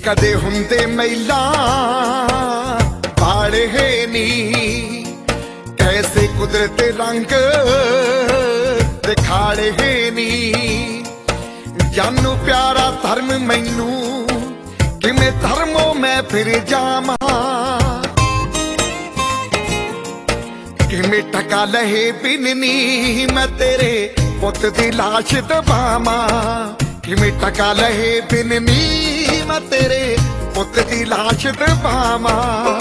कदे हुंदे मैला भाड़े है नी, कैसे कुदरत रंग दिखाड़े है नी। जानू प्यारा धर्म मैनू किमें धर्मो मैं फिर जामा, किमें टका लहे बिननी मैं तेरे पुत दी लाश दबामा, किमें टका लहे बिननी मैं तेरे पुत दी लाश दबामा।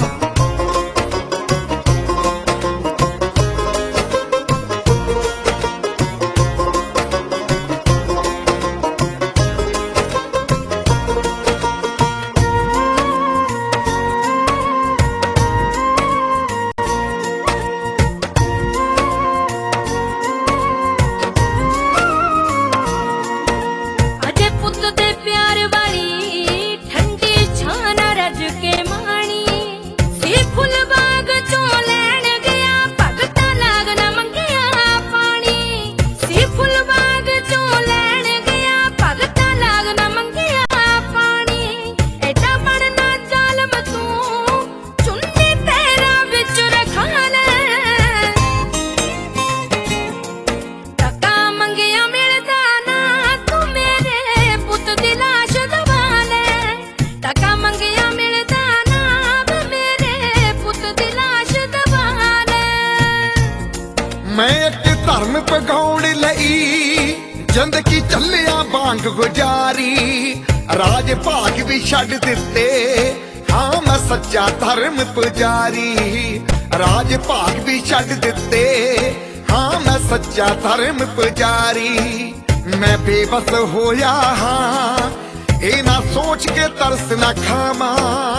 मैं एक धर्म पगाउण लई जिंदगी चलिया बांग गुजारी, राज भाग भी छड्ड दिते हाँ मैं सच्चा धर्म पुजारी। राज भाग भी छड्ड दिते हाँ मैं सच्चा धर्म पुजारी। मैं बेबस होया हाँ ये ना सोच के तरस ना खावा,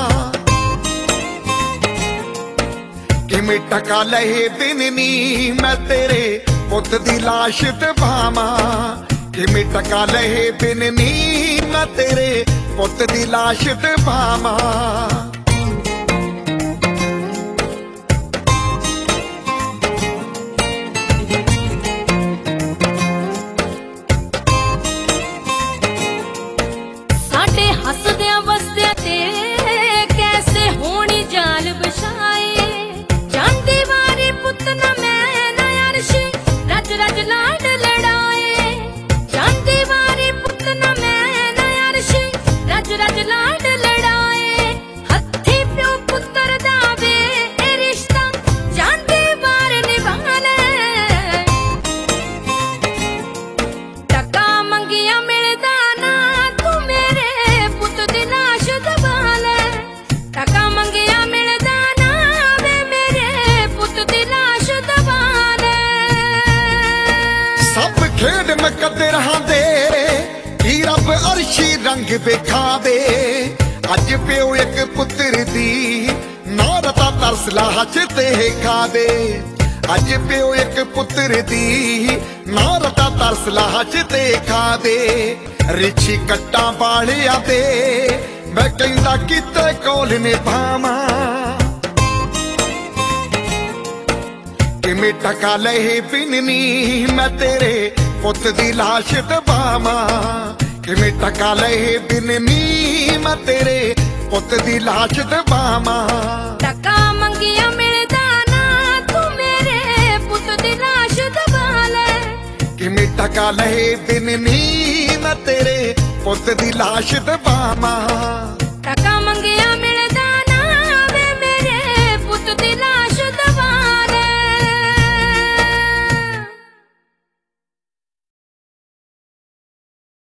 किमें टका लहे बिननी मैं तेरे पुत दी लाश दबामा, किमें टका लहे बिननी मैं तेरे पुत दी लाश दबामा। साडे हसदियां वसदियां ते कैसे होनी जाल बछाए, रज रज लाड लड़ाए। जानते वारे पुत न मैं न अरशी, रज रज लाड लड़ाए। हथी प्यो पुत्र दावे ए रिश्ता जानते वार निभाले। टका मंगिया मिलदा ना तू मेरे पुत दी लाश दबा ले। टका मंगिया मिलदा ना वे मेरे पुत दी लाश दबा ले। सब खेड मुकद्दर दे की रब अर्शी रंग विखावे, अज प्यो एक पुत्र दी नारता तरस लाश ते खावे। अज प्यो एक पुत्र दी नारता तरस लाश ते खावे। रिछी कट्टा बालिया दे मैं कहंदा किते कोल निभावा, किमें टका लहे बिननी मैं तेरे पुत दी लाश दबामा, किमें टका लहे बिननी मैं तेरे पुत दी लाश दबामा। टका मंगिया मिलदा ना तू मेरे पुत दी लाश दबा ले, किमें टका लहे बिननी मैं तेरे पुत दी लाश दबामा।